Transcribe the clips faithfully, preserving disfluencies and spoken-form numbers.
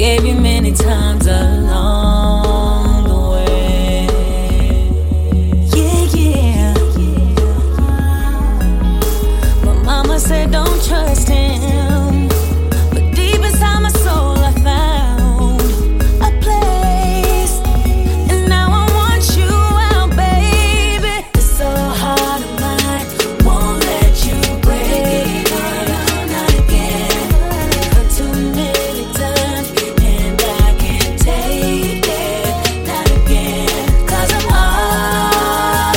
Gave you many times along the way. Yeah, yeah. My mama said don't trust him, but deep inside my soul I found a place, and now I want you out, baby. It's so hard to mind, won't let you break it. Not again, not too many times, and I can't take it. Not again, 'cause I'm all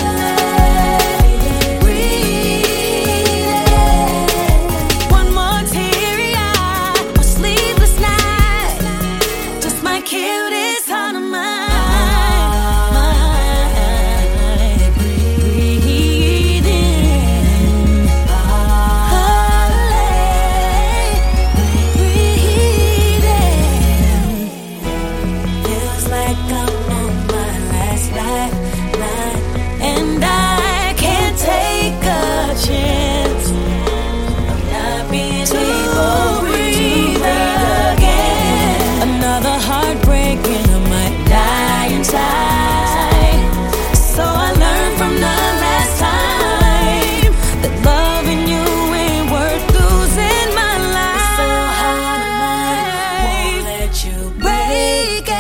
breathing. One more teary-eye or sleepless night just might kill this heart of mine. Breathing, breathing. Feels like I'm on my last lifeline, and I can't take a chance of not being able to breathe again. Another heartbreak and I might die inside. So I learned from the last time that loving you ain't worth losing my life. So hard to mind, won't let you break it.